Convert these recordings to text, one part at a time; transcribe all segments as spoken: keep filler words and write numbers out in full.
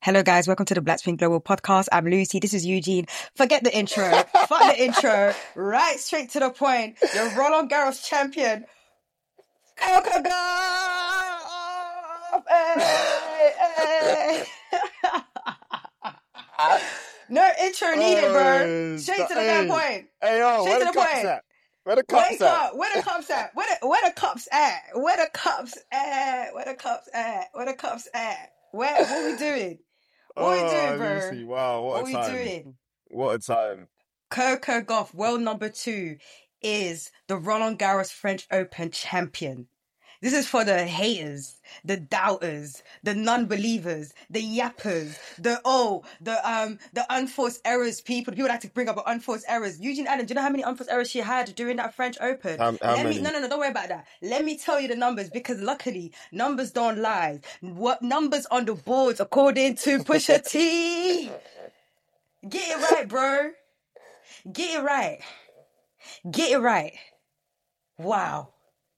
Hello guys, welcome to the Blackspin Global Podcast. I'm Lucy, this is Eugene. Forget the intro, fuck the intro, right straight to the point. Your Roland Garros champion, Coco Gauff! Hey, hey. No intro needed, bro. Straight to the damn point. Hey, yo, Straight where to the the cups point. at? Where the cups Wake at? up! Where the cups at? Where the where the cups at? Where the cups at? Where the cups at? Where the cups at? Where what we doing? What we doing, Oh, bro? Lucy, wow, what, What a we time. doing? What a time. Coco Gauff, world number two, is the Roland Garros French Open champion. This is for the haters, the doubters, the non-believers, the yappers, the oh, the um, the unforced errors people. People like to bring up unforced errors. Eugene Allen, do you know how many unforced errors she had during that French Open? How, how Let many? me no no no don't worry about that. Let me tell you the numbers because luckily numbers don't lie. What numbers on the boards according to Pusha T? Get it right, bro. Get it right. Get it right. Wow.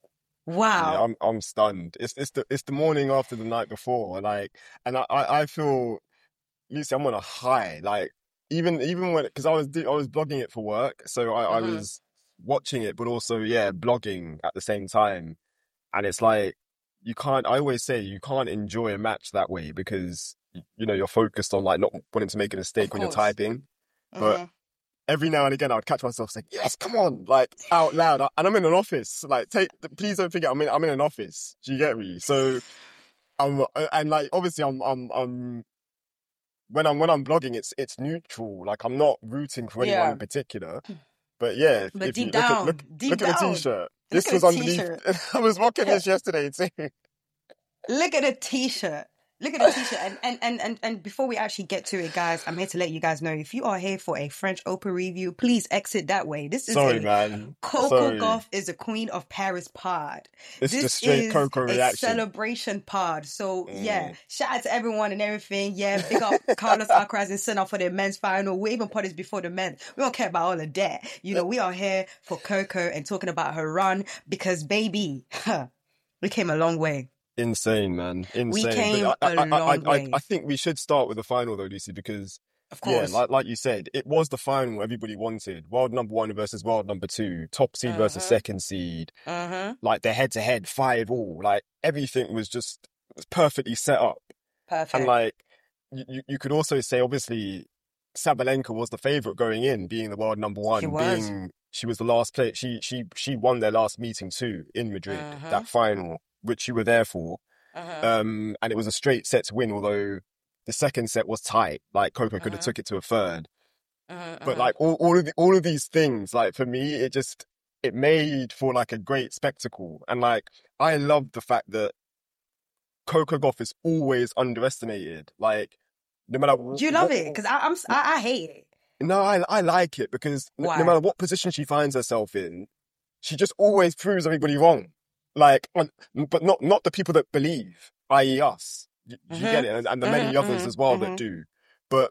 Wow. Yeah, I'm I'm stunned. It's it's the it's the morning after the night before, like, and I I, I feel, Lucy, I'm on a high. Like, even even when because I was do, I was blogging it for work, so I, I Mhm. was watching it, but also yeah, blogging at the same time, and it's like you can't. I always say you can't enjoy a match that way because you know you're focused on like not wanting to make a mistake Of when you're course. typing, but. Mhm. Every now and again, I would catch myself saying, "Yes, come on!" Like out loud, and I'm in an office. Like, take, please don't forget, I'm in, I'm in an office. Do you get me? So, I'm, and like, obviously, I'm, I'm, I'm. When I'm, when I'm blogging, it's, it's neutral. Like, I'm not rooting for anyone Yeah. in particular. But yeah, if, But if you deep look at, down, look, deep look at the down, t-shirt. look This at was the underneath. t-shirt. I was rocking this yesterday too. Look at the t-shirt. Look at the t-shirt. And, and, and, and, and before we actually get to it, guys, I'm here to let you guys know, if you are here for a French Open review, please exit that way. This is Sorry, a man. Coco Sorry. Gauff is the queen of Paris pod. It's This just straight is Coco a reaction. celebration pod. So yeah, Mm. shout out to everyone and everything. Yeah, big up Carlos Alcaraz and Sinner for the men's final. We even put this before the men. We don't care about all of that. You know, we are here for Coco and talking about her run because baby, we came a long way. Insane, man. Insane. We came But I, a I, I, long I, way. I think we should start with the final though, Lucy, because Of yeah, course. like like you said, it was the final everybody wanted. World number one versus world number two, top seed versus Uh-huh. second seed, Uh-huh. like they're head to head, five all. Like everything was just was perfectly set up. Perfect. And like you, you- you could also say, obviously, Sabalenka was the favorite going in, being the world number one, She was. being she was the last player. She she she won their last meeting too in Madrid, Uh-huh. that final, which you were there for. Uh-huh. Um, and it was a straight set to win, although the second set was tight. Like Coco could have Uh-huh. took it to a third. Uh-huh. But like all, all of the, all of these things, like for me, it just it made for like a great spectacle. And like I love the fact that Coco Gauff is always underestimated. Like no matter Do you love it? Because I'm I, I hate it. no, I I like it because no, Why? no matter what position she finds herself in, she just always proves everybody wrong. Like, on, but not not the people that believe, that is us. You, you Mhm. get it, and, and the many Mhm, others mhm, as well mhm. that do. But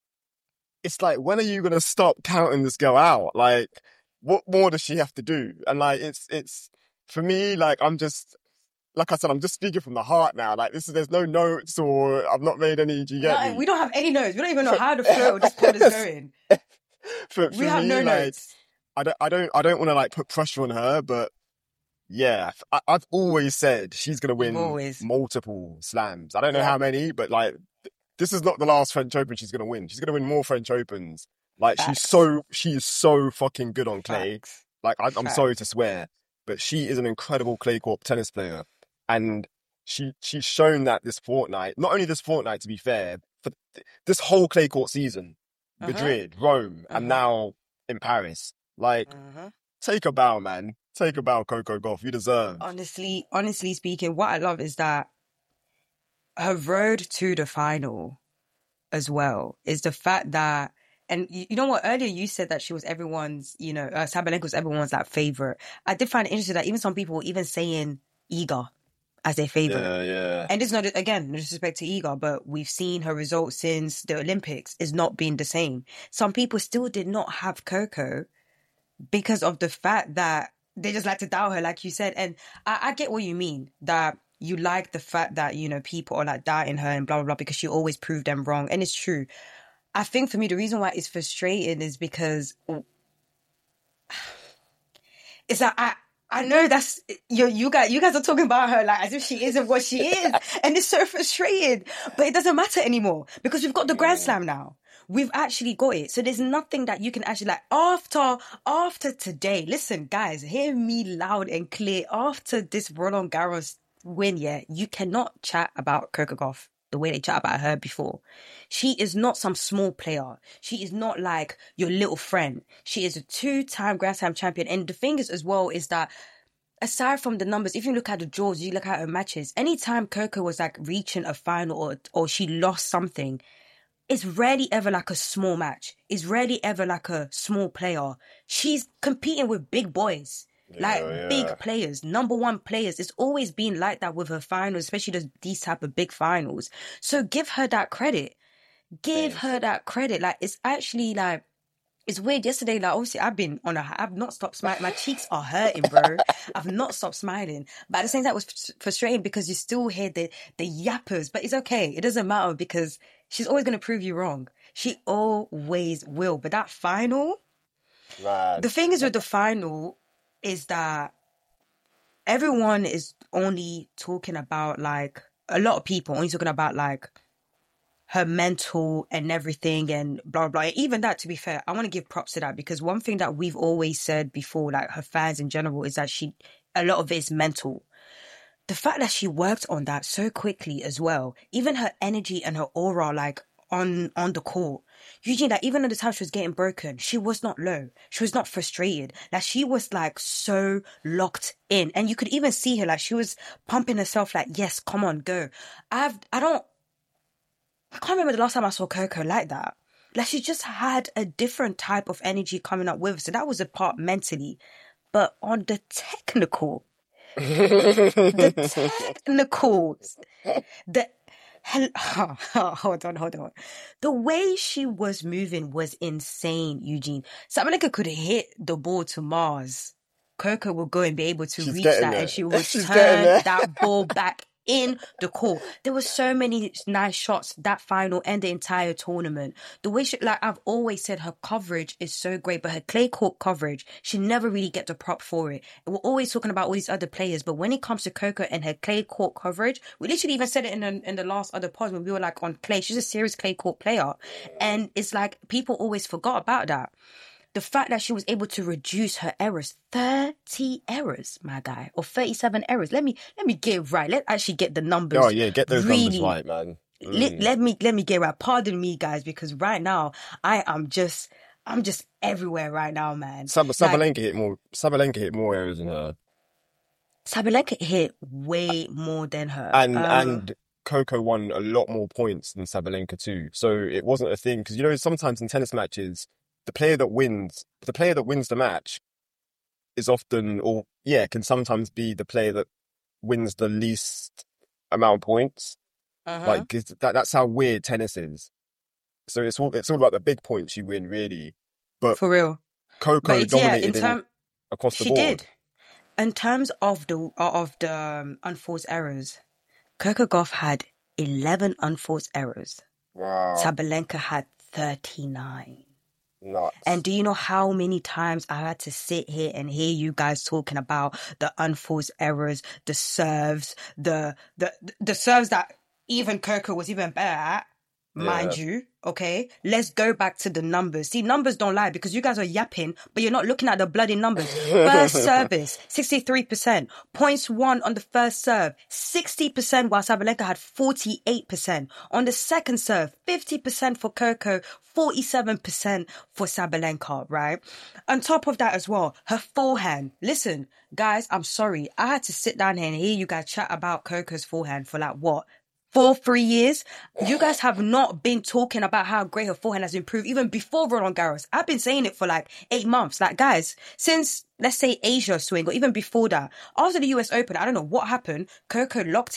it's like, when are you gonna stop counting this girl out? Like, what more does she have to do? And like, it's it's for me, like I'm just. Like I said, I'm just speaking from the heart now. Like this is, there's no notes or I've not made any. Do you get No, me? we don't have any notes. We don't even know For- how the flow of this pod is going. for, We for have me, no like, notes. I don't, I don't, I don't want to like put pressure on her, but yeah, I, I've always said she's gonna win Always. multiple slams. I don't know Yeah. how many, but like, th- this is not the last French Open she's gonna win. She's gonna win more French Opens. Like she's Facts. so, she is so fucking good on clay. Facts. Like I, I'm sorry Facts. to swear, but she is an incredible clay court tennis player, and she she's shown that this fortnight. Not only this fortnight, to be fair, for th- this whole clay court season, Uh-huh. Madrid, Rome, and Uh-huh. now in Paris. Like, Uh-huh. take a bow, man. Take a bow, Coco Gauff. You deserve. Honestly, honestly speaking, what I love is that her road to the final as well is the fact that, and you, you know what, earlier you said that she was everyone's, you know, uh, Sabalenka was everyone's like favorite. I did find it interesting that even some people were even saying Iga as their favorite. Yeah, yeah. And it's not, again, no disrespect to Iga, but we've seen her results since the Olympics is not been the same. Some people still did not have Coco because of the fact that they just like to doubt her, like you said. And I, I get what you mean, that you like the fact that, you know, people are like doubting her and blah, blah, blah, because she always proved them wrong. And it's true. I think for me, the reason why it's frustrating is because it's like, I, I know that's, you, you guys, you guys are talking about her like as if she isn't what she is. And it's so frustrating, but it doesn't matter anymore because we've got the Grand Slam now. We've actually got it. So there's nothing that you can actually like after, after today. Listen, guys, hear me loud and clear. After this Roland Garros win, yeah, you cannot chat about Coco Gauff the way they chat about her before. She is not some small player. She is not like your little friend. She is a two-time Grand Slam champion. And the thing is as well is that aside from the numbers, if you look at the draws, you look at her matches, anytime Coco was like reaching a final or, or she lost something, it's rarely ever like a small match. It's rarely ever like a small player. She's competing with big boys. Like Yeah, yeah. big players, number one players. It's always been like that with her finals, especially the, these type of big finals. So give her that credit. Give Thanks. her that credit. Like it's actually like, it's weird. Yesterday, like obviously I've been on a, I've not stopped smiling. My cheeks are hurting, bro. I've not stopped smiling. But at the same time, it was frustrating because you still hear the, the yappers. But it's okay. It doesn't matter because she's always going to prove you wrong. She always will. But that final, Mad. the thing is with the final is that everyone is only talking about like, a lot of people only talking about like her mental and everything and blah, blah, blah. Even that, to be fair, I want to give props to that because one thing that we've always said before, like her fans in general, is that she, a lot of it is mental. The fact that she worked on that so quickly as well, even her energy and her aura, like on, on the court, Eugene, like even at the time she was getting broken, she was not low. She was not frustrated. Like she was like so locked in. And you could even see her, like she was pumping herself like, yes, come on, go. I've, I don't, I can't remember the last time I saw Coco like that. Like she just had a different type of energy coming up with her. So that was a part mentally. But on the technical, the technicals, the hell, hold on, hold on. The way she was moving was insane, Eugene. Sabalenka could hit the ball to Mars. Coco will go and be able to She's reach getting that there. and she will She's getting there. turn that ball back in the court. There were so many nice shots that final and the entire tournament. The way she, like I've always said, her coverage is so great, but her clay court coverage, she never really get the prop for it. And we're always talking about all these other players, but when it comes to Coco and her clay court coverage, we literally even said it in the, in the last other pod when we were like on clay. She's a serious clay court player. And it's like people always forgot about that. The fact that she was able to reduce her errors, thirty errors, my guy, or thirty-seven errors. Let me let me get it right. Let actually get the numbers. Oh yeah, get those really, numbers right, man. Mm. Let, let me let me get right. Pardon me, guys, because right now I am just I'm just everywhere right now, man. Sab- Like, Sabalenka hit more. Sabalenka hit more errors than her, Sabalenka hit way more than her, and Um, and Coco won a lot more points than Sabalenka too. So it wasn't a thing because you know sometimes in tennis matches, the player that wins, the player that wins the match, is often or yeah can sometimes be the player that wins the least amount of points. uh-huh. Like 'cause that that's how weird tennis is. So it's all it's all about the big points you win, really. But For real. Coco But it's, yeah, in dominated in, term, across the she board. did. In terms of the of the um, unforced errors, Coco Gauff had eleven unforced errors. Wow, Sabalenka had thirty-nine. nuts. And do you know how many times I had to sit here and hear you guys talking about the unforced errors, the serves, the the the serves that even Coco was even better at, mind you, okay? Let's go back to the numbers. See, numbers don't lie because you guys are yapping, but you're not looking at the bloody numbers. First service, sixty-three percent. Points won on the first serve, sixty percent, while Sabalenka had forty-eight percent. On the second serve, fifty percent for Coco, forty-seven percent for Sabalenka, right? On top of that as well, her forehand. Listen, guys, I'm sorry. I had to sit down here and hear you guys chat about Coco's forehand for like, what? Four, three years, you guys have not been talking about how great her forehand has improved even before Roland Garros. I've been saying it for like eight months. Like, guys, since, let's say, Asia swing or even before that, after the U S Open, I don't know what happened. Coco locked in,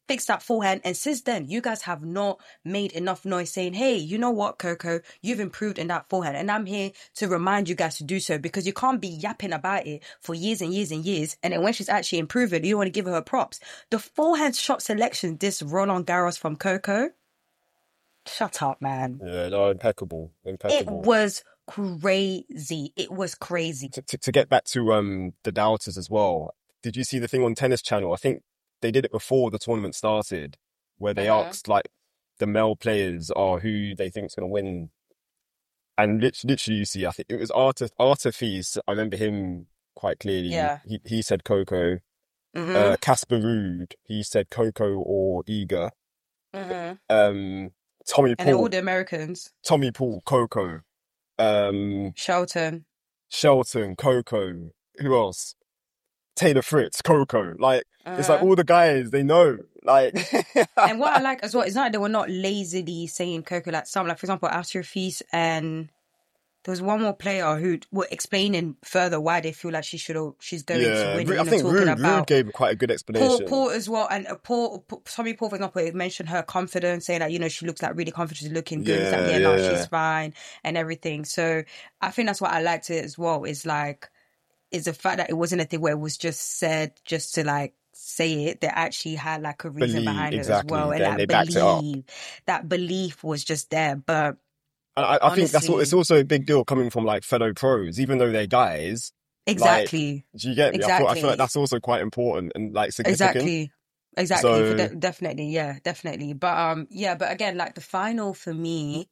fix that forehand. And since then, you guys have not made enough noise saying, hey, you know what, Coco, you've improved in that forehand. And I'm here to remind you guys to do so, because you can't be yapping about it for years and years and years. And then when she's actually improving, you don't want to give her props. The forehand shot selection, this Roland Garros from Coco, shut up, man. Yeah, no, impeccable. Impeccable. It was crazy. It was crazy. To, to, to get back to um the doubters as well, did you see the thing on Tennis Channel? I think they did it before the tournament started, where they Uh-huh. asked like the male players are who they think's going to win. And literally, literally, you see, I think it was Arthur, Arthur Fees. I remember him quite clearly. Yeah. He, he said Coco. Mm-hmm. Uh, Casper Ruud, he said Coco or Iga. Mm-hmm. Um, Tommy And they're all Paul, the Americans. Tommy Paul, Coco. Um, Shelton. Shelton, Coco. Who else? Taylor Fritz, Coco. Like, it's like Uh-huh. all the guys, they know. Like, And what I like as well, it's not like they were not lazily saying Coco. Like some, like for example, Arthur Fees, and there was one more player who were explaining further why they feel like she should have, she's going to yeah, win. Ru- You I know, think talking Rude, Rude about gave quite a good Paul, explanation. Paul as well, and uh, Paul, Paul, Tommy Paul, for example, it mentioned her confidence, saying that, you know, she looks like really confident, she's looking good. It's like, Yeah, yeah, no, yeah. she's fine and everything. So I think that's what I liked it as well. Is like, is the fact that it wasn't a thing where it was just said just to like say it. They actually had like a reason Believe, behind exactly. it as well, and Then that they backed it up. belief, that belief was just there. But And I, I think that's what, it's honestly, also a big deal coming from like fellow pros, even though they're guys. Like, exactly, do you get me? I feel, I feel exactly, like that's also quite important and like significant. exactly. Exactly, for So, de- definitely, yeah, definitely. But um, yeah, but again, like the final for me,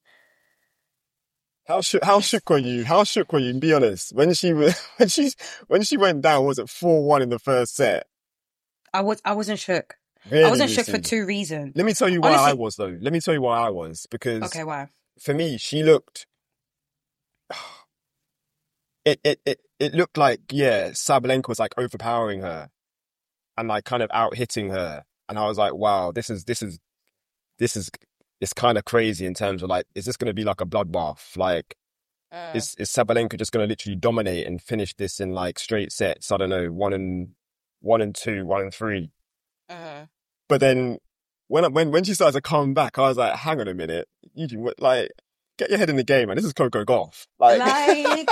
how shook how shook were you? How shook were you? Be honest. When she was when she when she went down, was it four one in the first set? I was I wasn't shook. I Really, wasn't shook for Lucy? two reasons. Let me tell you why I Honestly, was though. Let me tell you why I was because okay, why? for me, she looked. It it it it looked like yeah, Sabalenka was like overpowering her and like kind of out hitting her, and I was like, wow, this is this is this is it's kind of crazy in terms of like, is this going to be like a bloodbath? Like, Uh, is is Sabalenka just going to literally dominate and finish this in like straight sets? I don't know, one and one and two, one and three. uh, But then when I- when when she started to come back, I was like, hang on a minute, Eugene, what, like, get your head in the game, man. This is Coco Golf. Like, like,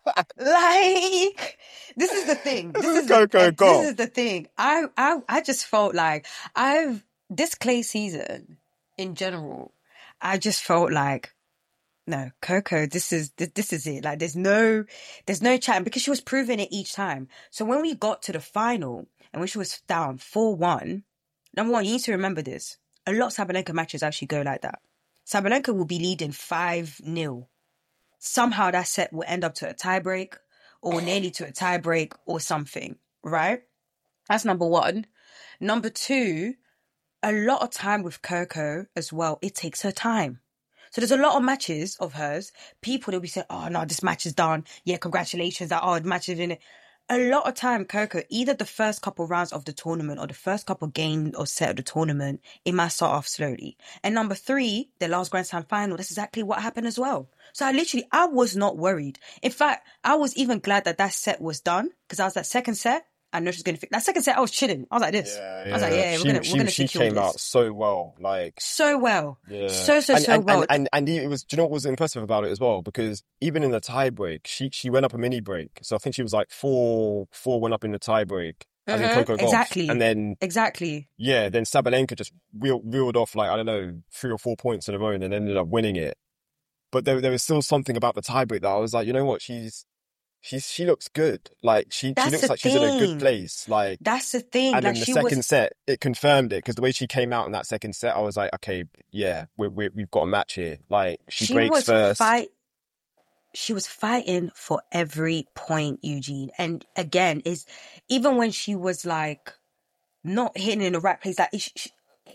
like, this is the thing. this This is is the Coco and this Golf. is the thing. I I I just felt like I've this clay season in general. I just felt like. No, Coco, this is this, this is it. Like, there's no, there's no chatting because she was proving it each time. So when we got to the final and when she was down four one, number one, you need to remember this. A lot of Sabalenka matches actually go like that. Sabalenka will be leading five nil. Somehow that set will end up to a tiebreak or nearly to a tiebreak or something, right? That's number one. Number two, a lot of time with Coco as well, it takes her time. So there's a lot of matches of hers. People, they'll be saying, oh, no, this match is done. Yeah, congratulations. That, oh, the match is in it. A lot of time, Coco, either the first couple rounds of the tournament or the first couple games or set of the tournament, it might start off slowly. And number three, the last Grand Slam final, that's exactly what happened as well. So I literally, I was not worried. In fact, I was even glad that that set was done because I was that second set. I know she's going to fix that second set. I was chilling. I was like this. Yeah, I was like, yeah, she, we're going to, she, we're going to she secure came this. out so well, like, So well. yeah. So, so, and, so and, well. and, and, and it was, do you know what was impressive about it as well? Because even in the tie break, she, she went up a mini break. So I think she was like four, four went up in the tie break. As in Mhm, Coco Golf. exactly. And then, Exactly. yeah, then Sabalenka just reel, reeled off like, I don't know, three or four points in a row and then ended up winning it. But there, there was still something about the tie break that I was like, you know what, she's, she's, she looks good. Like, she, she That's looks the like she's in a good thing. place. Like, That's the thing. and Like then the she second was, set, it confirmed it because the way she came out in that second set, I was like, okay, yeah, we we we've got a match here. Like, she, she breaks was first. fight. She was fighting for every point, Eugene. And again, is even when she was like not hitting in the right place, like it, she,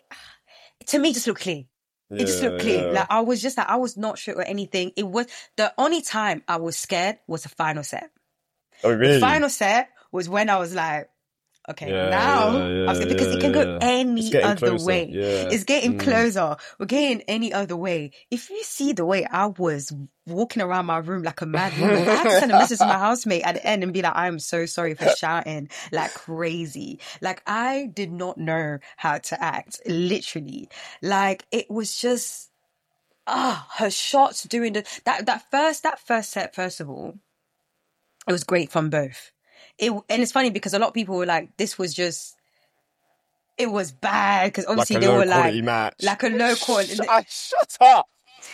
to me, it just looked clear. It just Yeah, looked clear. yeah. Like I was just like I was not sure or anything. It was the only time I was scared was the final set. Oh, The really? final set was when I was like, Okay, Yeah, now yeah, yeah, I'm saying because yeah, it can yeah. go It's any getting other closer. way. Yeah. It's getting Mm. closer. We're getting any other way. If you see the way I was walking around my room like a mad woman, I had to send a message to my housemate at the end and be like, I'm so sorry for shouting like crazy. Like I did not know how to act, literally. Like it was just, ah, her shots during the, that, that first, that first set, first of all, it was great from both. It, and it's funny because a lot of people were like, this was just, it was bad because Like obviously a they low were quality like, match. like a low quality. Sh- I, shut up.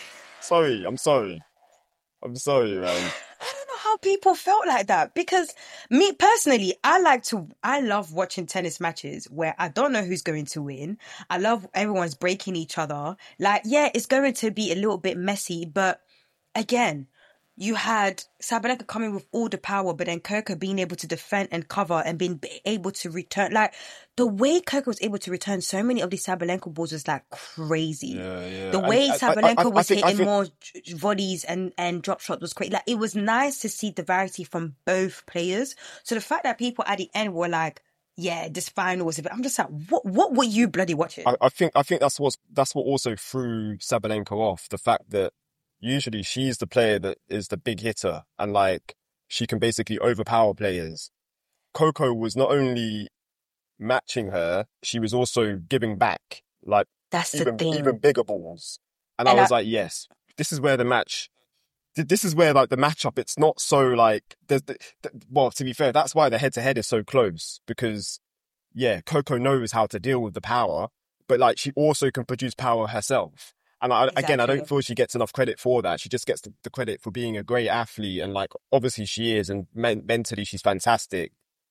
Sorry. I'm sorry. I'm sorry, man. I don't know how people felt like that because me personally, I like to, I love watching tennis matches where I don't know who's going to win. I love everyone's breaking each other. Like, yeah, it's going to be a little bit messy, but again, you had Sabalenka coming with all the power, but then Coco being able to defend and cover and being able to return. Like, the way Coco was able to return so many of these Sabalenka balls was like crazy. Yeah, yeah. The And way I- I- Sabalenka I- I was think- I hitting think- more j- volleys and, and drop shots was great. Like, it was nice to see the variety from both players. So the fact that people at the end were like, yeah, this final was a bit, I'm just like, what, what were you bloody watching? I, I think I think that's what's that's what also threw Sabalenka off. The fact that usually she's the player that is the big hitter and like she can basically overpower players. Coco was not only matching her, she was also giving back like That's the even thing. even bigger balls. And, And I was I- like, yes, this is where the match. th- This is where like the matchup. It's not so like there's the, the, well. To be fair, that's why the head to head is so close because yeah, Coco knows how to deal with the power, but like she also can produce power herself. And I, again, I don't Exactly. feel she gets enough credit for that. She just gets the, the credit for being a great athlete, and like obviously she is, and men- mentally she's fantastic.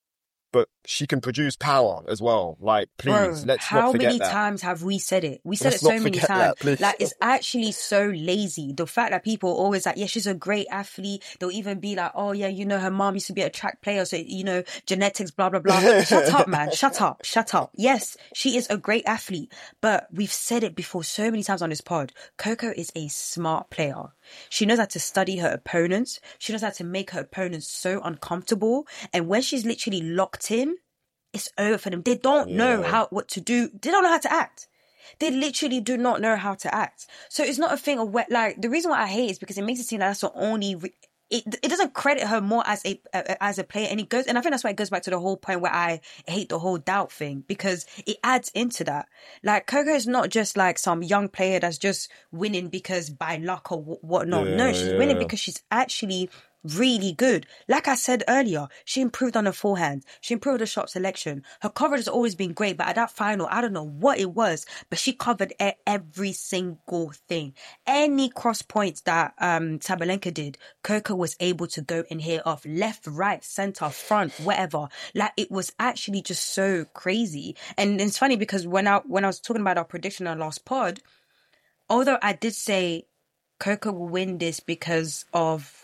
But she can produce power as well. Like, please, Bro, let's how not forget many that. times have we said it? We said Let's it so not many forget times. that, please. Like, it's actually so lazy. The fact that people are always like, yeah, she's a great athlete. They'll even be like, oh, yeah, you know, her mom used to be a track player. So, you know, genetics, blah, blah, blah. Shut up, man. Shut up. Shut up. Yes, she is a great athlete. But we've said it before so many times on this pod. Coco is a smart player. She knows how to study her opponents. She knows how to make her opponents so uncomfortable. And when she's literally locked in, it's over for them. They don't know Yeah. how what to do. They don't know how to act. They literally do not know how to act. So it's not a thing of where, like, the reason why I hate it is because it makes it seem like that's the only. Re- it it doesn't credit her more as a uh, as a player, and it goes. And I think that's why it goes back to the whole point where I hate the whole doubt thing because it adds into that. Like Coco is not just like some young player that's just winning because by luck or wh- whatnot. no, Yeah, she's yeah. winning because she's actually really good. Like I said earlier, she improved on her forehand. She improved her shot selection. Her coverage has always been great, but at that final, I don't know what it was, but she covered e- every single thing. Any cross points that um Sabalenka did, Coco was able to go and hit off left, right, center, front, whatever. Like it was actually just so crazy. And it's funny because when I when I was talking about our prediction on last pod, although I did say Coco will win this because of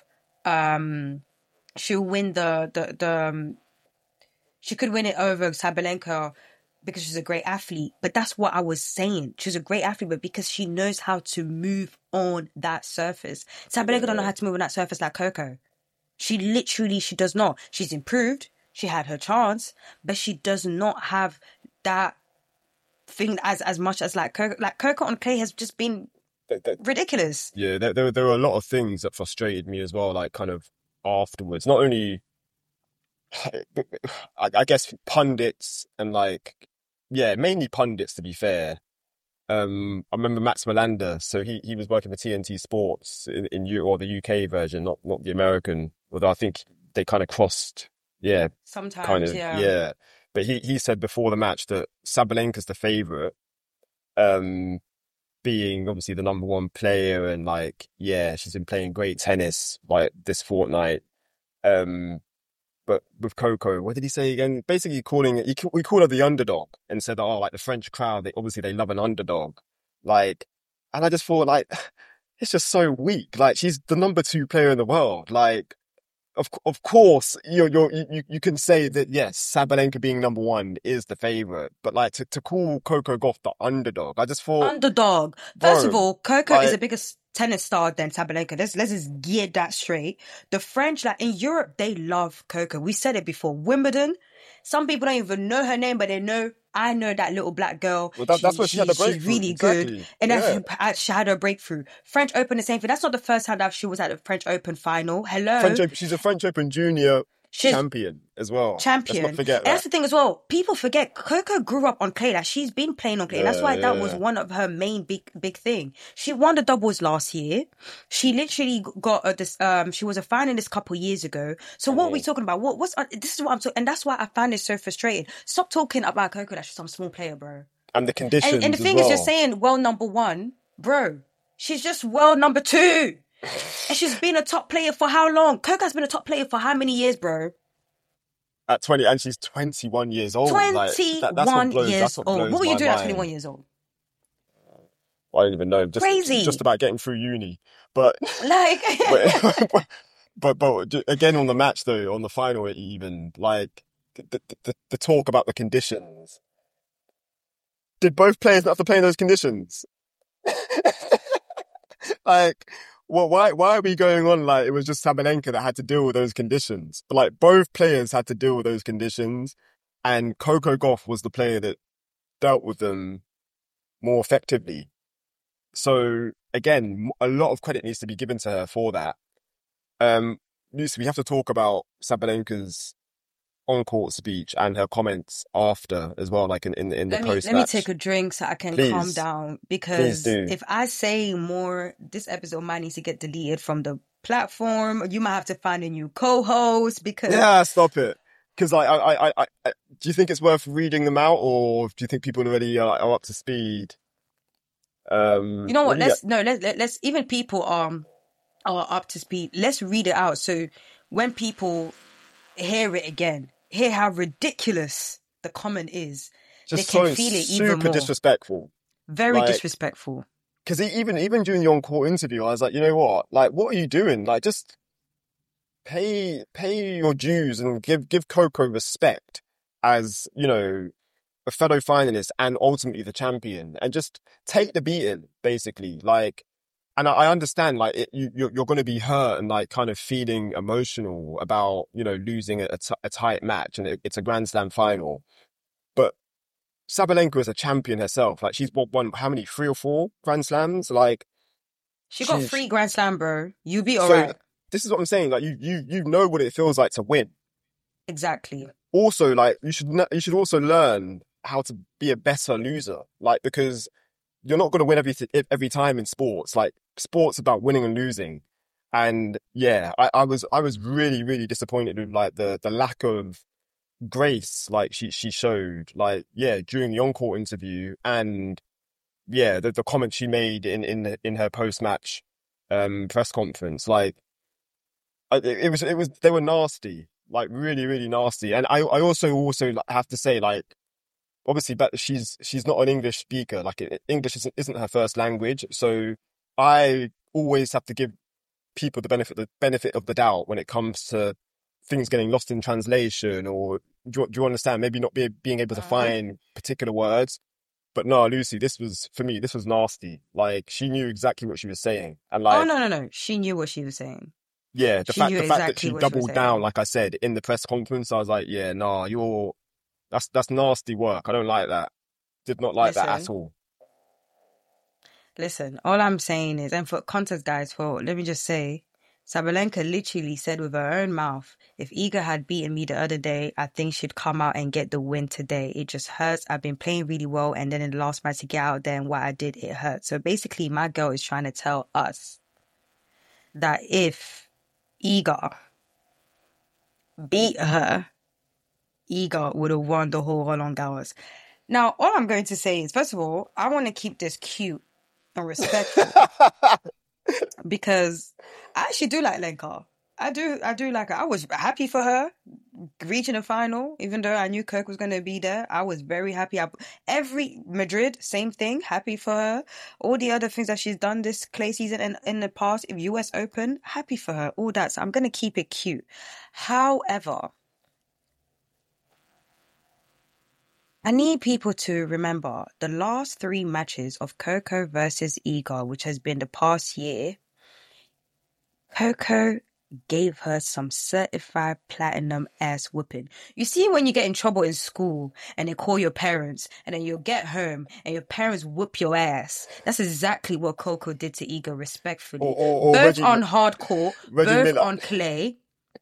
um she'll win the the the um, she could win it over Sabalenka because she's a great athlete, but that's what I was saying. She's a great athlete, but because she knows how to move on that surface. Sabalenka don't know how to move on that surface like Coco. She literally she does not. She's improved. She had her chance, but she does not have that thing as as much as like Coco. Like Coco on clay has just been That- that- ridiculous. yeah, there, there there were a lot of things that frustrated me as well. Like kind of afterwards, not only I, I guess pundits and like yeah, mainly pundits to be fair. Um, I remember Max Melander, so he, he was working for T N T Sports in, in U or the U K version, not not the American. Although I think they kind of crossed, yeah, Sometimes, kind of, yeah. yeah. But he he said before the match that Sabalenka's the favorite, um, being obviously the number one player and like yeah, she's been playing great tennis like this fortnight. Um, but with Coco, what did he say again? Basically calling it, he, ca- we call her the underdog and said, oh, like the French crowd, they obviously they love an underdog. Like, and I just thought like, it's just so weak. Like she's the number two player in the world. Like, of of course, you're, you're, you you can say that yes, Sabalenka being number one is the favorite, but like to, to call Coco Gauff the underdog, I just thought Underdog. First of Bro, all, Coco is like- the biggest tennis star than Sabalenka. Let's let's just get that straight. The French, like in Europe, they love Coco. We said it before. Wimbledon, some people don't even know her name, but they know. I know that little black girl. Well, that, she, that's where she, she had the she's breakthrough. really Exactly. good, and yeah. then she had her breakthrough. French Open, the same thing. That's not the first time that she was at the French Open final. Hello, French Open, she's a French Open junior she's champion as well. champion. Let's not forget And that. that's the thing as well. People forget Coco grew up on clay. Like she's been playing on clay. Yeah, and that's why yeah, that was yeah. one of her main big big thing. She won the doubles last year. She literally got a, this. Um, she was a finalist a couple years ago. So what are we talking about? What what's uh, this is what I'm talking, and that's why I find it so frustrating. Stop talking about Coco like she's some small player, bro. And the conditions. And, and the as thing well. is, you're saying world number one, bro. She's just world number two, and she's been a top player for how long? Coco's been a top player for how many years, bro? At twenty, and she's twenty-one years old. twenty-one like, that, that's what blows, years that's what old. blows What were you my doing at mind. twenty-one years old? I don't even know. Just, Crazy. Just about getting through uni. But, Like, but, but, but again, on the match though, on the final even, like, the, the, the, the talk about the conditions. Did both players not have to play in those conditions? Like, well, why why are we going on like it was just Sabalenka that had to deal with those conditions? Like, both players had to deal with those conditions, and Coco Gauff was the player that dealt with them more effectively. So, again, a lot of credit needs to be given to her for that. Um, Lucy, we have to talk about Sabalenka's on-court speech and her comments after as well, like in, in, in the let me post-match. let me take a drink so I can Please. calm down, Please because do. if I say more, this episode might need to get deleted from the platform. You might have to find a new co-host because Yeah, stop it. Because like, I, I, I, I, do you think it's worth reading them out, or do you think people already are, are up to speed? Um, you know what? do you Let's no, let's let, let's even people um are up to speed. Let's read it out so when people hear it again, hear how ridiculous the comment is, Just they can so feel it super even more. disrespectful. Very Like, disrespectful. Because even even during the on-court interview, I was like, you know what? Like, what are you doing? Like, just pay pay your dues and give give Coco respect as, you know, a fellow finalist and ultimately the champion, and just take the beating, basically. Like, and I, I understand, like, it, you you're, you're going to be hurt and like kind of feeling emotional about, you know, losing a, a, t- a tight match, and it, it's a Grand Slam final, but Sabalenka is a champion herself. Like, she's won, won how many, three or four Grand Slams? Like, She got she's- three Grand Slam, bro. You be so alright. this is what I'm saying. Like, you you you know what it feels like to win. Exactly. Also, like, you should kn- you should also learn how to be a better loser. Like, because you're not going to win every every time in sports. Like, sports about winning and losing. And yeah, I, I was I was really really disappointed with like the the lack of grace like she she showed. Like, yeah, during the on-court interview, and yeah, the the comments she made in in in her post-match um press conference. Like, it, it was it was they were nasty. Like, really really nasty. And I I also also have to say, like, obviously, but she's she's not an English speaker. Like, it, English isn't, isn't her first language, so I always have to give people the benefit the benefit of the doubt when it comes to things getting lost in translation, or do you, do you understand? Maybe not be, being able to find particular words. But no, Lucy, this was, for me, this was nasty. Like, she knew exactly what she was saying, and like, Oh no, no, no. She knew what she was saying. yeah, the She fact knew the fact that exactly she what she was doubled saying. down, like I said in the press conference, I was like, yeah, nah, you're that's that's nasty work. I don't like that. Did not like that at Listen. all. Listen, all I'm saying is, and for context, guys, for let me just say, Sabalenka literally said with her own mouth, if Iga had beaten me the other day, I think she'd come out and get the win today. It just hurts. I've been playing really well, and then in the last match to get out there and what I did, it hurt. So basically, my girl is trying to tell us that if Iga beat her, Iga would have won the whole Roland Garros. Now, all I'm going to say is, first of all, I want to keep this cute and respectful because I actually do like Lenka. I do, I do like her. I was happy for her reaching the final, even though I knew Kirk was going to be there. I was very happy. I, every Madrid, same thing, happy for her. All the other things that she's done this clay season and in the past, U S Open, happy for her. All that. So I'm going to keep it cute. However, I need people to remember the last three matches of Coco versus Iga, which has been the past year. Coco gave her some certified platinum ass whooping. You see when you get in trouble in school and they call your parents and then you'll get home and your parents whoop your ass. That's exactly what Coco did to Iga, respectfully. Or, or, or both Reggie, on hard court, Reggie both Miller. on clay.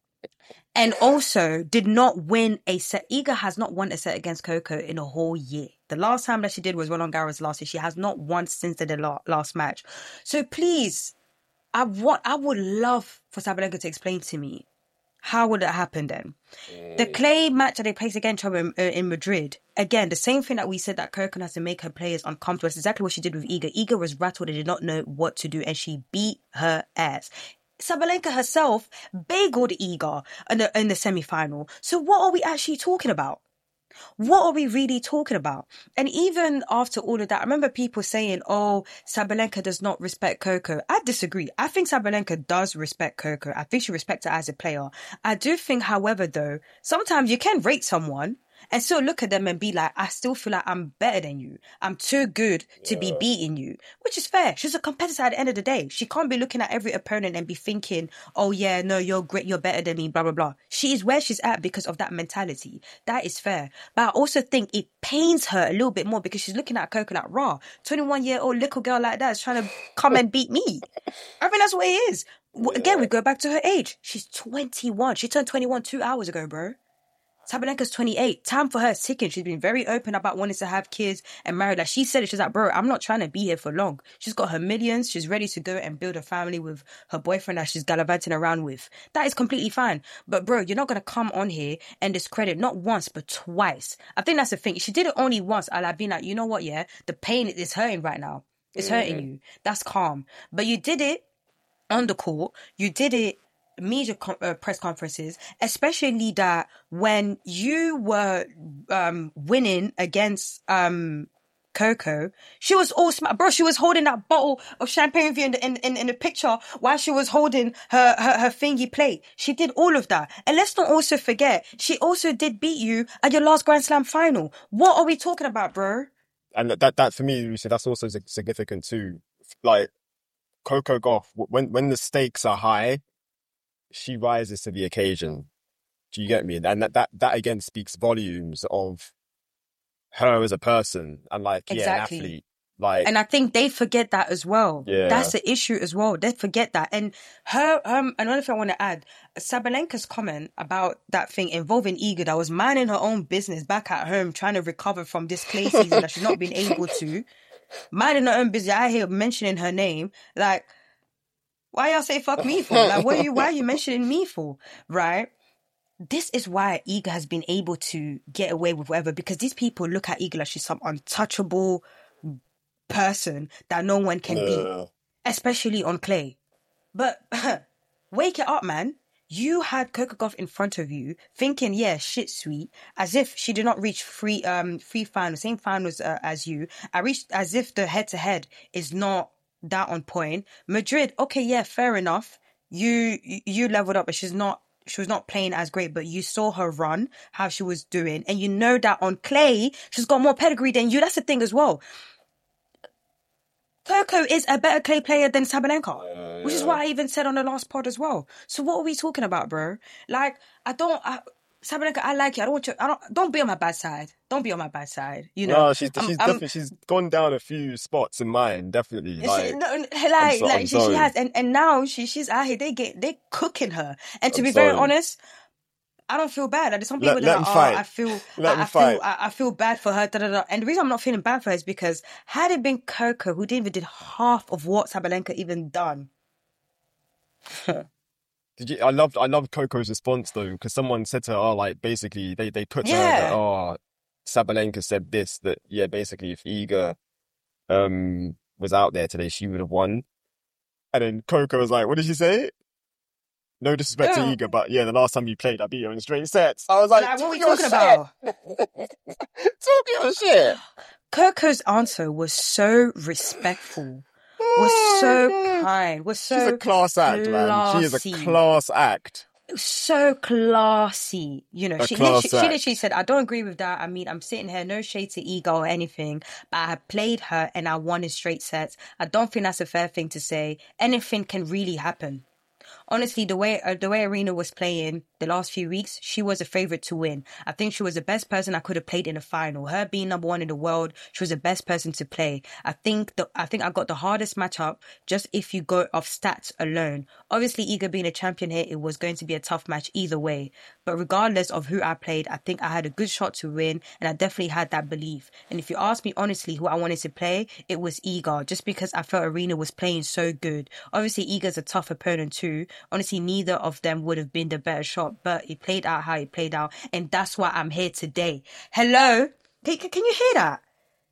And also did not win a set. Iga has not won a set against Coco in a whole year. The last time that she did was Roland Garros last year. She has not won since the la- last match. So please, I want, I would love for Sabalenka to explain to me, how would it happen then? The clay match that they placed against her in, uh, in Madrid, again, the same thing that we said that Coco has to make her players uncomfortable. It's exactly what she did with Iga. Iga was rattled and did not know what to do, and she beat her ass. Sabalenka herself bageled Iga in the, in the semi-final. So what are we actually talking about? What are we really talking about? And even after all of that, I remember people saying, oh, Sabalenka does not respect Coco. I disagree. I think Sabalenka does respect Coco. I think she respects her as a player. I do think, however, though, sometimes you can rate someone and still look at them and be like, I still feel like I'm better than you. I'm too good to Yeah. be beating you, which is fair. She's a competitor at the end of the day. She can't be looking at every opponent and be thinking, oh yeah, no, you're great, you're better than me, blah, blah, blah. She is where she's at because of that mentality. That is fair. But I also think it pains her a little bit more because she's looking at Coco like, raw, twenty-one year old little girl like that is trying to come and beat me. I think that's what it is. W Again, Yeah. we go back to her age. She's twenty-one. She turned twenty-one two hours ago, bro. Sabalenka's twenty-eight. Time for her is ticking. She's been very open about wanting to have kids and marry. Like she said it, she's like, bro, I'm not trying to be here for long. She's got her millions. She's ready to go and build a family with her boyfriend that she's gallivanting around with. That is completely fine. But bro, you're not going to come on here and discredit not once, but twice. I think that's the thing. She did it only once. I'll have been like, you know what? Yeah, the pain is hurting right now. It's hurting you. That's calm. But you did it on the court. You did it media con- uh, press conferences, especially that when you were um winning against um Coco, she was all sm- bro. She was holding that bottle of champagne for you in the, in, in in the picture while she was holding her, her her thingy plate. She did all of that, and let's not also forget she also did beat you at your last Grand Slam final. What are we talking about, bro? And that, that for me, Lucy, that's also sig- significant too. Like Coco Gauff, when when the stakes are high, she rises to the occasion. Do you get me? And that that, that again speaks volumes of her as a person and like Exactly. yeah, an athlete. Like, And I think they forget that as well. Yeah. That's the issue as well. They forget that. And her, um, another thing I want to add, Sabalenka's comment about that thing involving Iga that was minding her own business back at home, trying to recover from this clay season that she's not been able to, minding her own business. I hear mentioning her name. Like, why y'all say fuck me for? Like, what are you, why are you mentioning me for? Right? This is why Iga has been able to get away with whatever, because these people look at Iga like she's some untouchable person that no one can beat, uh, especially on clay. But wake it up, man. You had Coco Gauff in front of you, thinking, yeah, shit, sweet, as if she did not reach free, um, free finals, same finals uh, as you. I reached as if the head to head is not that on point. Madrid, okay, yeah, fair enough. You you leveled up, but she's not. She was not playing as great, but you saw her run, how she was doing, and you know that on clay she's got more pedigree than you. That's the thing as well. Coco is a better clay player than Sabalenka, Yeah, which is yeah. what I even said on the last pod as well. So what are we talking about, bro? Like, I don't, I, Sabalenka, I like you. I don't want you. I don't. Don't be on my bad side. Don't be on my bad side. You know. no, she's I'm- she's I'm- definitely she's gone down a few spots in mine. Definitely, She, like no, like, I'm so- like I'm she, she sorry. has, and, and now she, she's out here. They get, they cooking her. And to I'm be very sorry. honest, I don't feel bad. Like, there's some Let- people let that him are, fight. I feel, Let I, him I feel, fight. I, I feel bad for her. Da, da, da. And the reason I'm not feeling bad for her is because had it been Coco who didn't even did half of what Sabalenka even done. Did you? I loved I loved Coco's response though, because someone said to her, "Oh, like basically they they put to her that Yeah. oh, Sabalenka said this that yeah, basically if Iga um was out there today, she would have won." And then Coco was like, "What did she say?" No disrespect Yeah. to Iga, but yeah, the last time you played, I beat you in straight sets. I was like, Like, what are we "Talk talking your about? shit. Talk your shit." Coco's answer was so respectful, was Oh, so God. kind, was so She's a class act, man. She is a classy. class act. so classy, you know. A She class literally, she act. literally said, "I don't agree with that. I mean, I'm sitting here, no shade to Ego or anything, but I played her and I won in straight sets. I don't think that's a fair thing to say. Anything can really happen." Honestly, the way uh, the way Arena was playing the last few weeks, she was a favorite to win. I think she was the best person I could have played in the final. Her being number one in the world, she was the best person to play. I think the I think I got the hardest matchup just if you go off stats alone. Obviously, Iga being a champion here, it was going to be a tough match either way. But regardless of who I played, I think I had a good shot to win, and I definitely had that belief. And if you ask me honestly who I wanted to play, it was Iga, just because I felt Arena was playing so good. Obviously, Iga's a tough opponent too. Honestly, neither of them would have been the better shot, but it played out how it played out, and that's why I'm here today. Hello? Can, can you hear that?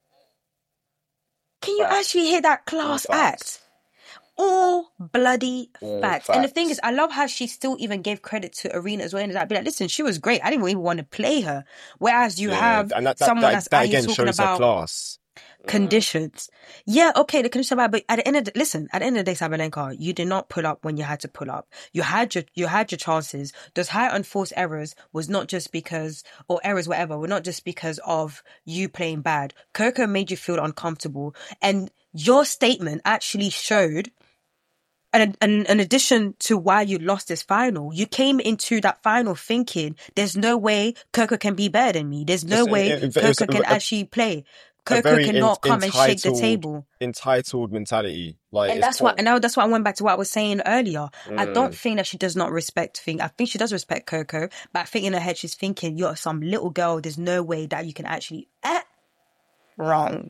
Can you Facts. actually hear that class All facts. act? All bloody All facts. And the thing facts. is, I love how she still even gave credit to Arena as well. And I'd be like, listen, she was great. I didn't even want to play her. Whereas you Yeah, have and that, that, someone that, that's that Ali again talking shows her about class. conditions. Yeah, okay, the conditions are bad, but at the end of the, listen, at the end of the day, Sabalenka, you did not pull up when you had to pull up. You had your you had your chances. Those high unforced errors was not just because, or errors whatever, were not just because of you playing bad. Coco made you feel uncomfortable, and your statement actually showed. An, an, an addition to why you lost this final, you came into that final thinking, there's no way Coco can be better than me. There's no It's, way it, it, it's Coco can a, actually play. a Coco very cannot en- come and shake the entitled, table. entitled mentality. Like, And it's that's why, poor. and now that's why I went back to what I was saying earlier. I don't Mm. think that she does not respect things. I think she does respect Coco, but I think in her head she's thinking, you're some little girl. There's no way that you can actually. Eh, wrong.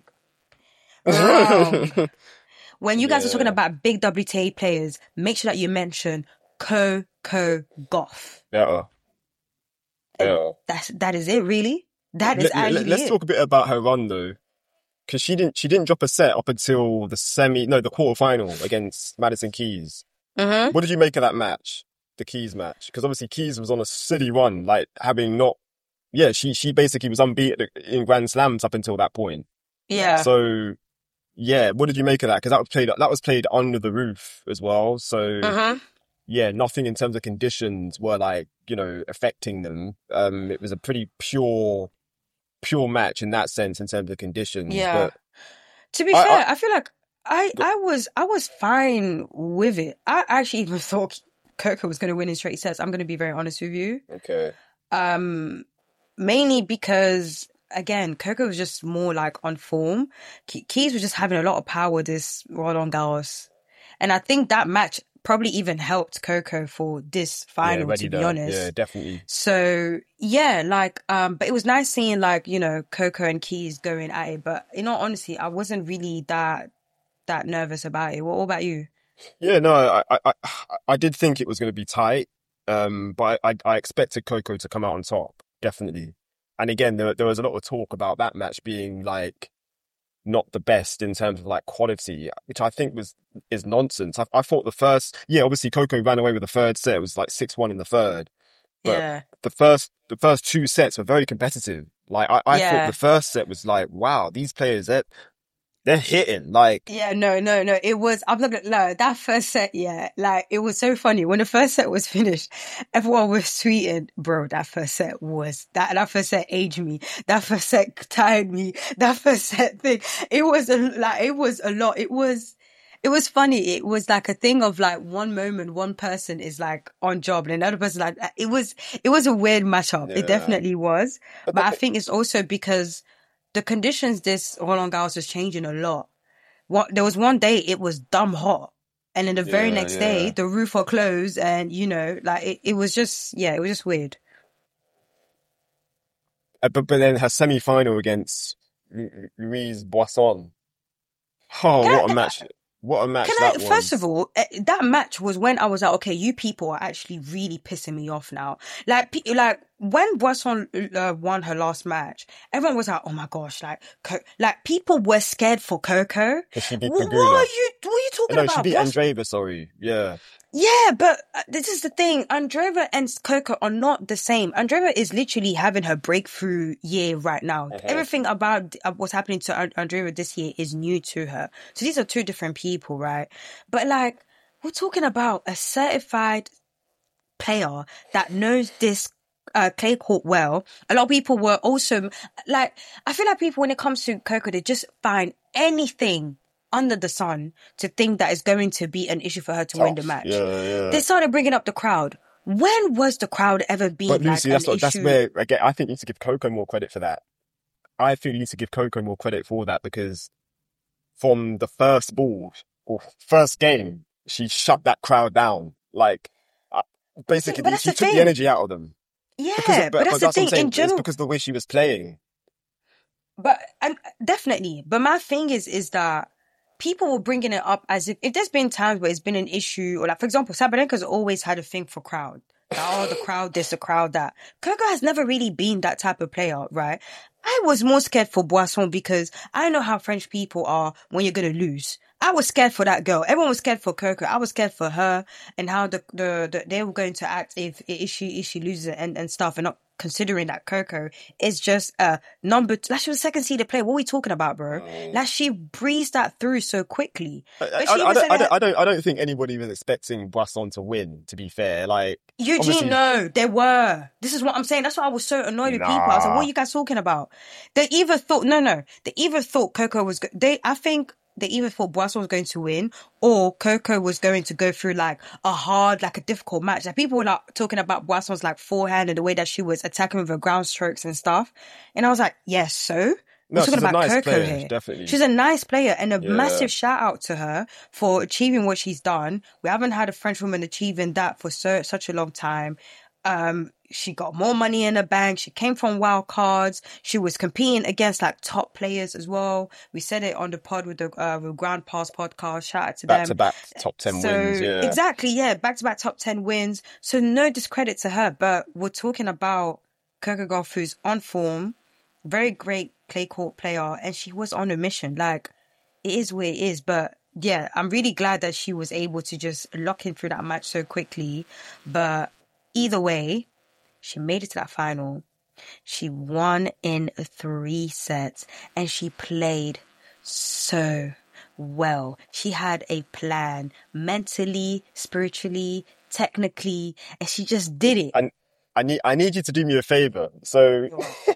Wrong. When you guys are talking Yeah. about big W T A players, make sure that you mention Coco Gauff. Better. Yeah. That's that is it, really. That is Let, let, actually let's it. talk a bit about her run though, because she didn't she didn't drop a set up until the semi no the quarterfinal against Madison Keys. Mm-hmm. What did you make of that match, the Keys match? Because obviously Keys was on a silly run, like having not yeah she she basically was unbeaten in Grand Slams up until that point. Yeah. So yeah, what did you make of that? Because that was played that was played under the roof as well. So Mm-hmm. yeah, nothing in terms of conditions were like, you know, affecting them. Um, it was a pretty pure, pure match in that sense in terms of conditions. Yeah. But To be I- fair, I- I, feel like I I was I was fine with it. I actually even thought Coco was going to win in straight sets. I'm going to be very honest with you. okay, Um, mainly because again, Coco was just more like on form. Ke- Keys was just having a lot of power this Roland Garros, and I think that match probably even helped Coco for this final. yeah, ready to be that. honest, Yeah, definitely. so yeah, like um, but it was nice seeing like you know Coco and Keys going at it. But in all honesty, I wasn't really that that nervous about it. What, what about you? Yeah, no, I, I, I, I did think it was going to be tight. Um, but I, I expected Coco to come out on top, definitely. And again, there, there was a lot of talk about that match being like not the best in terms of like quality, which I think was is nonsense. I, I thought the first, yeah, obviously Coco ran away with the third set. It was like six one in the third. But Yeah, the first the first two sets were very competitive. Like I, I Yeah. thought the first set was like, wow, these players they're they're hitting. Like yeah, no, no, no. It was. I'm not gonna no. That first set, yeah, like it was so funny when the first set was finished. Everyone was tweeting, bro. That first set was that. That first set aged me. That first set tired me. That first set thing. It was a like. It was a lot. It was. It was funny. It was like a thing of like one moment, one person is like on job, and another person like it was. It was a weird matchup. Yeah. It definitely was. But But I the- think it's also because the conditions this Roland Garros was changing a lot. What there was one day it was dumb hot, and then the very Yeah, next yeah. day the roof will close, and you know, like it, it was just yeah, it was just weird. Uh, but but then her semi final against Ru- Ruiz Boisson. Oh, Can I- what a match! What a match Can that I, was. first of all, eh, that match was when I was like, okay, you people are actually really pissing me off now. Like, pe- like when Boisson uh, won her last match, everyone was like, oh my gosh, like, Co- like people were scared for Coco. 'Cause she beat What, what Pegula. are you? What are you talking No, about? she beat Bois- Andreeva. Sorry, yeah. Yeah, but uh, this is the thing. Andreeva and Coco are not the same. Andreeva is literally having her breakthrough year right now. Mhm. Everything about uh, what's happening to An- Andreeva this year is new to her. So these are two different people, right? But like, we're talking about a certified player that knows this uh, clay court well. A lot of people were also like, I feel like people when it comes to Coco, they just find anything under the sun to think that is going to be an issue for her to Tough. win the match. Yeah, yeah. They started bringing up the crowd. When was the crowd ever been But like Lucy, an that's, what, issue? that's where, again, I think you need to give Coco more credit for that. I think you need to give Coco more credit for that because from the first ball or first game, she shut that crowd down. Like, uh, basically, but that's she the took thing. the energy out of them. Yeah, Because of- but, that's the what I'm thing saying. in general. It's because of the way she was playing. But and definitely, but my thing is, is that people were bringing it up as if if there's been times where it's been an issue, or like for example, Sabalenka's always had a thing for crowd. Like, oh, the crowd this, the crowd that. Coco has never really been that type of player, right? I was more scared for Boisson because I know how French people are when you're gonna lose. I was scared for that girl. Everyone was scared for Coco. I was scared for her and how the the, the they were going to act if if she if she loses and, and stuff, and not considering that Coco is just a number two. Like she was second seeded player. What are we talking about, bro? Oh. Like she breezed that through so quickly. I, But I, she I, even don't, said I, don't, that- I don't. I don't think anybody was expecting Boisson to win. To be fair, like Eugene, obviously- no, they were. This is what I'm saying. That's why I was so annoyed with people. I was like, Nah. what are you guys talking about? They either thought, no, no, they either thought Coco was, go- they, I think they either thought Boisson was going to win or Coco was going to go through like a hard, like a difficult match. Like people were like talking about Boisson's like forehand and the way that she was attacking with her ground strokes and stuff. And I was like, yes, so? No, We're talking she's a about nice Coco player, here. definitely. She's a nice player and a Yeah. massive shout out to her for achieving what she's done. We haven't had a French woman achieving that for so, such a long time. Um, she got more money in the bank. She came from wild cards. She was competing against like top players as well. We said it on the pod with the uh, with Grand Pass podcast. Shout out to back them. to back top ten So, wins. Yeah, exactly, yeah, back to back top ten wins. So no discredit to her, but we're talking about Coco Gauff, who's on form, very great clay court player, and she was on a mission. Like, it is what it is, but yeah, I'm really glad that she was able to just lock in through that match so quickly. But either way, she made it to that final. She won in three sets, and she played so well. She had a plan mentally, spiritually, technically, and she just did it. And I need I need you to do me a favor. So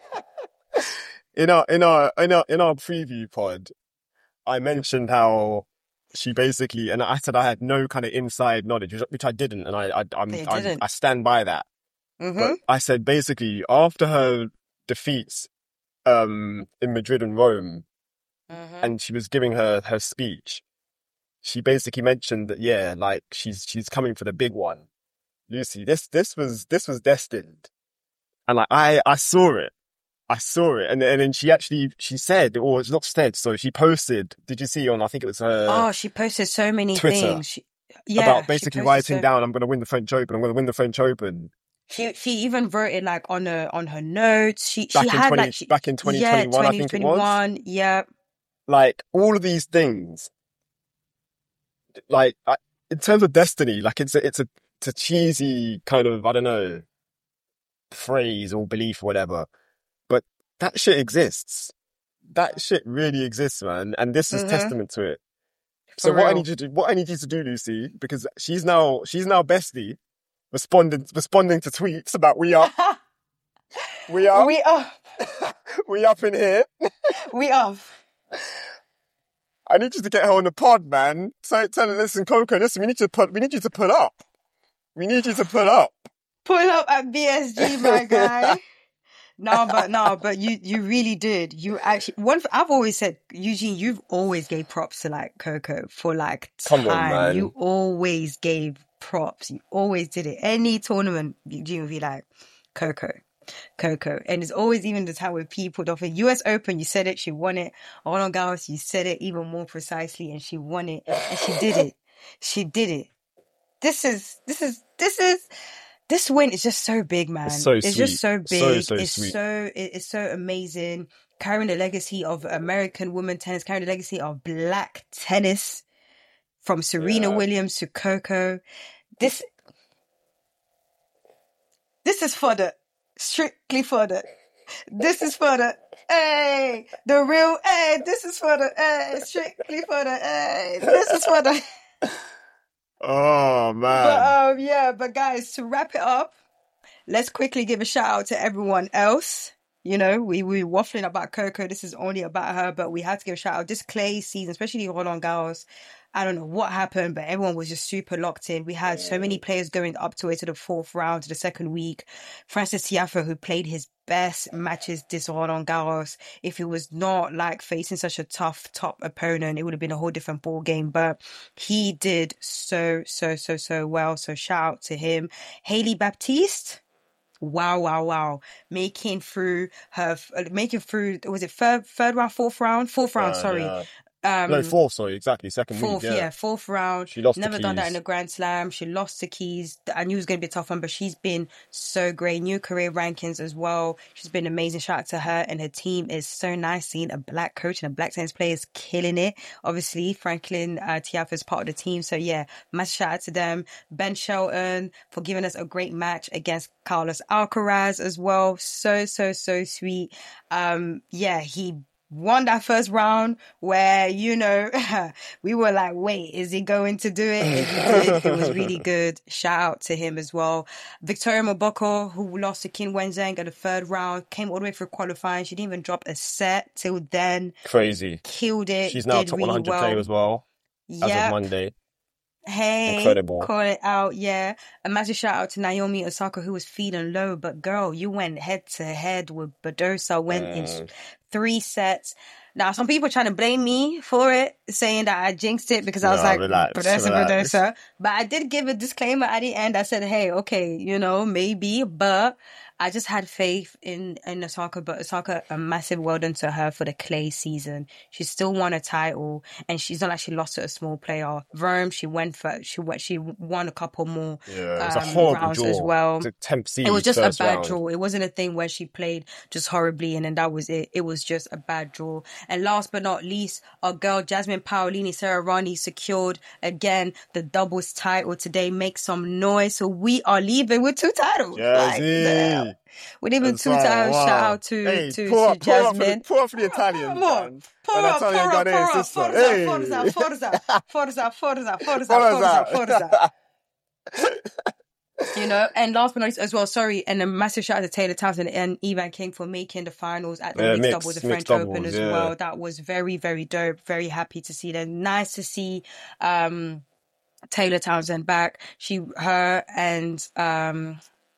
in our in our in our in our preview pod, I mentioned how she basically, and I said I had no kind of inside knowledge, which, which I didn't, and I I I'm, They I, didn't. I stand by that. Mm-hmm. But I said basically after her defeats um, in Madrid and Rome, Mm-hmm. and she was giving her her speech, she basically mentioned that yeah, like she's she's coming for the big one. Lucy, this this was this was destined, and like I I saw it, I saw it, and and then she actually she said, or it's not said, so she posted. Did you see on? I think it was her Oh, she posted so many Twitter things. She, yeah, about she basically posted writing so- down, I'm going to win the French Open. I'm going to win the French Open. She she even wrote it like on her on her notes. She Back she in had 20 like she, back in twenty yeah, twenty-one, I think it was. twenty twenty-one, yeah. Like all of these things, like I, in terms of destiny, like it's a, it's a it's a cheesy kind of, I don't know, phrase or belief or whatever, but that shit exists. That shit really exists, man, and this is Mhm. testament to it. So For what I real. need you to do, what I need you to do, Lucy, because she's now she's now bestie, responding responding to tweets about we up, we up, we are we up in here. we are. I need you to get her on the pod, man. So tell her, listen, Coco, listen, we need you to put, we need you to pull up. We need you to pull up. Pull up at B S G, my guy. No, but no, but you you really did. You actually one. I've always said, Eugene, you've always gave props to like Coco for like time. Come on, man. You always gave props. You always did it. Any tournament, Eugene would be like Coco, Coco, and it's always even the time with people. The U S Open, you said it, she won it. Roland Garros, you said it even more precisely, and she won it, and she did it. She did it. This is this is this is. This win is just so big, man. It's so It's sweet. just so So, big. so it's sweet. so it- it's so amazing. Carrying the legacy of American women tennis, carrying the legacy of black tennis from Serena Yeah. Williams to Coco. This this is for the strictly for the. This is for the hey, the real hey. This is for the hey, strictly for the hey. This is for the. Oh But man. um, yeah, but guys, to wrap it up, let's quickly give a shout out to everyone else. You know, we we waffling about Coco. This is only about her, but we had to give a shout out. This clay season, especially Roland Garros. I don't know what happened, but everyone was just super locked in. We had so many players going up to it to the fourth round, to the second week. Francis Tiafoe, who played his best matches this Roland Garros. If it was not like facing such a tough top opponent, it would have been a whole different ball game. But he did so, so, so, so well. So shout out to him. Hailey Baptiste. Wow, wow, wow. Making through her, making through, was it third, third round, fourth round? Fourth round, Uh, sorry. yeah. Um, No, fourth, sorry, exactly. Second Fourth, week, yeah. yeah. fourth round. She lost to Never done that in Keys. a Grand Slam. She lost to Keys. I knew it was going to be a tough one, but she's been so great. New career rankings as well. She's been amazing. Shout out to her, and her team is so nice. Seeing a black coach and a black tennis player is killing it. Obviously, Franklin uh, Tiafoe is part of the team. So yeah, massive shout out to them. Ben Shelton for giving us a great match against Carlos Alcaraz as well. So, so, so sweet. Um, yeah, he won that first round where, you know, we were like, wait, is he going to do it? And he did. It was really good. Shout out to him as well. Victoria Mboko, who lost to Qin Wenzheng in the third round, came all the way through qualifying. She didn't even drop a set till then. Crazy. Killed it. She's now did top really one hundred well. player as well, as Yeah. of Monday. Hey, Incredible. call it out, yeah. A massive shout out to Naomi Osaka, who was feeling low, but girl, you went head to head with Badosa, went in Mm. three sets. Now, some people are trying to blame me for it, saying that I jinxed it because I was No, like, relax, Badosa, relax. Badosa. But I did give a disclaimer at the end. I said, hey, okay, you know, maybe, but I just had faith in, in Osaka. But Osaka, a massive well done to her for the clay season. She still won a title, and she's not like she lost to a small player. Rome, she went for, she went, she won a couple more Yeah, it was a um, horrible rounds draw. as well. It's a temp seed It was just a first bad round. draw. It wasn't a thing where she played just horribly and then that was it. It was just a bad draw. And last but not least, our girl Jasmine Paolini Serrani secured again the doubles title today. Make some noise. So we are leaving with two titles. Like, the hell. Jazzy. We're leaving That's two right, titles. wow. Shout out to, Hey, to, pour to up, pour up for the, Jasmine. pour up for the Italians, Come on. man. Pour And up, pour Italian up, pour Ghanaian up, sister. Forza, Hey. Forza, Forza, Forza, Forza, Forza, Forza, Follow us Forza, out. Forza. You know, and last but not least as well, sorry, and a massive shout out to Taylor Townsend and Evan King for making the finals at the Yeah, mixed mixed- doubles, the mixed French doubles, Open as yeah. well. That was very, very dope. Very happy to see them. Nice to see um, Taylor Townsend back. She, her, and um,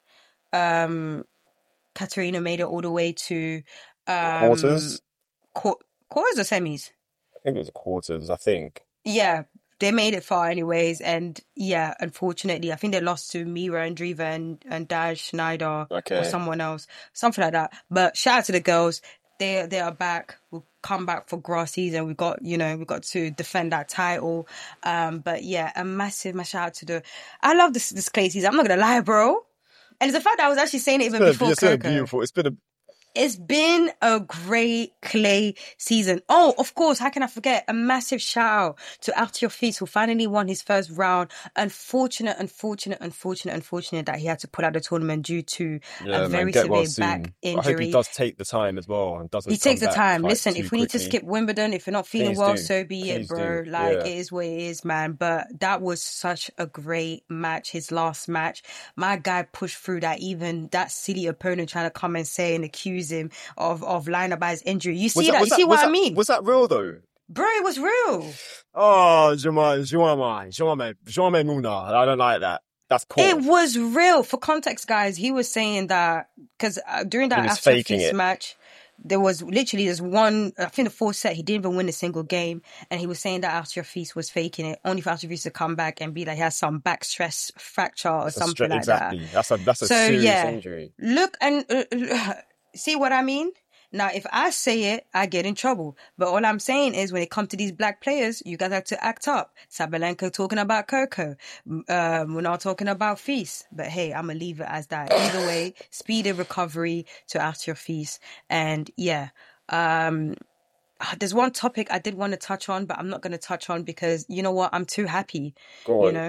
um, Katerina made it all the way to um, Quarters? Qu- quarters or semis. I think it was quarters, I think. Yeah, they made it far anyways. And yeah, unfortunately, I think they lost to Mira Andreeva and, and Daj Schneider Okay. or someone else, something like that. But shout out to the girls. They they are back. We'll come back for grass season. We've got, you know, we've got to defend that title. Um, but yeah, a massive, massive shout out to the, I love this, this clay season. I'm not going to lie, bro. And it's the fact that I was actually saying it even It's been, before a, it's been a Coco. beautiful. It's been a It's been a great clay season. Oh, of course, how can I forget? A massive shout out to Arthur Fils, who finally won his first round. Unfortunate, unfortunate, unfortunate, unfortunate that he had to pull out the tournament due to yeah, a man. very Get severe well back soon. injury. I hope he does take the time as well and doesn't. He takes come the back, time. like, Listen, too if we need to quickly. skip Wimbledon, if you're not feeling Please well, do. so be it, Please bro. do. Like, Yeah. it is what it is, man. But that was such a great match, his last match. My guy pushed through that, even that silly opponent trying to come and say and accuse him of, of lying about his injury. You see that? was You see was what I that- mean? Was that real though? Bro, it was real. Oh, Jemai, Jemai, Jemai, Jemai Muna. I don't like that. That's cool. It was real. For context, guys, he was saying that because uh, during that He was after faking feast it. match, there was literally this one. I think the fourth set, he didn't even win a single game, and he was saying that Arthur Feast was faking it, only for Arthur Feast to come back and be like he has some back stress fracture or That's a something stra- like exactly. that. That's a that's a So, serious yeah. injury. Look and uh, uh, see what I mean. Now, if I say it, I get in trouble. But all I'm saying is when it comes to these black players, you guys have to act up. Sabalenka talking about Coco. Um, we're not talking about Feast. But hey, I'm going to leave it as that. Either way, speedy recovery to Arthur Feast. And yeah, um, there's one topic I did want to touch on, but I'm not going to touch on because you know what? I'm too happy. Go You on. know?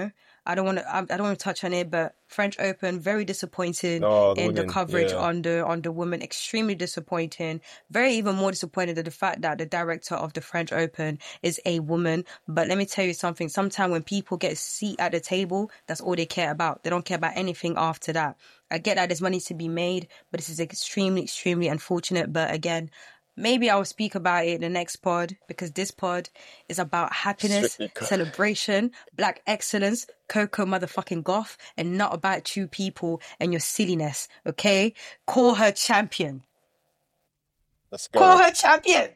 I don't want to. I, I don't want to touch on it, but French Open, very disappointed Oh, the in women, the coverage yeah. on the on the women. Extremely disappointing. Very even more disappointed at the fact that the director of the French Open is a woman. But let me tell you something. Sometimes when people get a seat at the table, that's all they care about. They don't care about anything after that. I get that there's money to be made, but this is extremely, extremely unfortunate. But again, maybe I'll speak about it in the next pod, because this pod is about happiness, Strictly co- celebration, black excellence, Coco motherfucking Gauff, and not about you people and your silliness, okay? Call her champion. Let's go. Call her champion.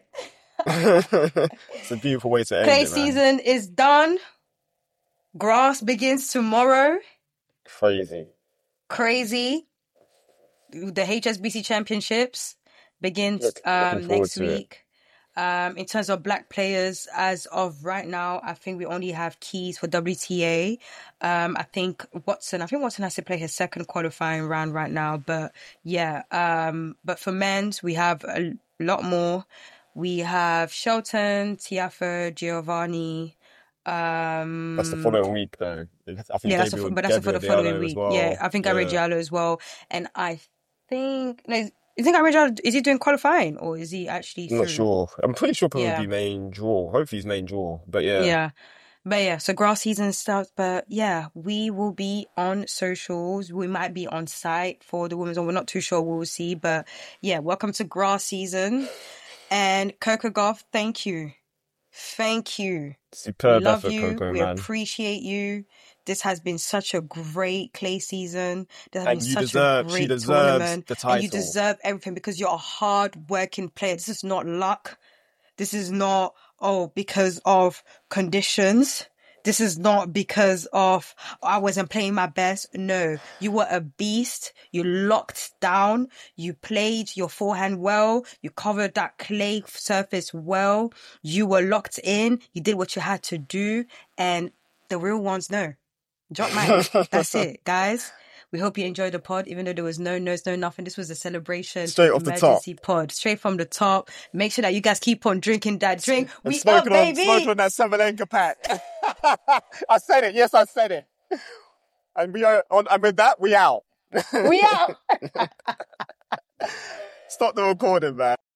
It's a beautiful way to end Clay it, man. season is done. Grass begins tomorrow. Crazy. Crazy. The H S B C Championships begins Look- um, looking forward next to it. week. Um, in terms of black players, as of right now, I think we only have Keys for W T A. Um, I think Watson, I think Watson has to play his second qualifying round right now. But yeah, um, but for men's, we have a lot more. We have Shelton, Tiafoe, Giovanni. Um, That's the following week, though. I think yeah, that's Gabriel, a, but that's for the Gabriel following Diallo as week. well. Yeah, I think Gabriel Yeah. Diallo as well. And I think, no, you think Gabriel Diallo, is he doing qualifying or is he actually I'm through? not sure. I'm pretty sure probably Yeah. be main draw. Hopefully he's main draw. But yeah. Yeah. But yeah, so grass season starts. But yeah, we will be on socials. We might be on site for the women's one. We're not too sure. We'll see. But yeah, welcome to grass season. And Coco Gauff, thank you. Thank you. Superb We love effort, you. Coco, We man. appreciate you. This has been such a great clay season. This has And been you such deserve, a she great deserves tournament. the title. And you deserve everything because you're a hard-working player. This is not luck. This is not, oh, because of conditions. This is not because of, oh, I wasn't playing my best. No, you were a beast. You locked down. You played your forehand well. You covered that clay surface well. You were locked in. You did what you had to do. And the real ones know. Drop mic. That's it, guys. We hope you enjoyed the pod, even though there was no notes, no nothing. This was a celebration. Straight off the top. Emergency pod. Straight from the top. Make sure that you guys keep on drinking that drink. And We up, smoking on, baby. smoking on that Sabalenka pack. I said it. Yes, I said it. And we are on. And with that, we out. We out. Stop the recording, man.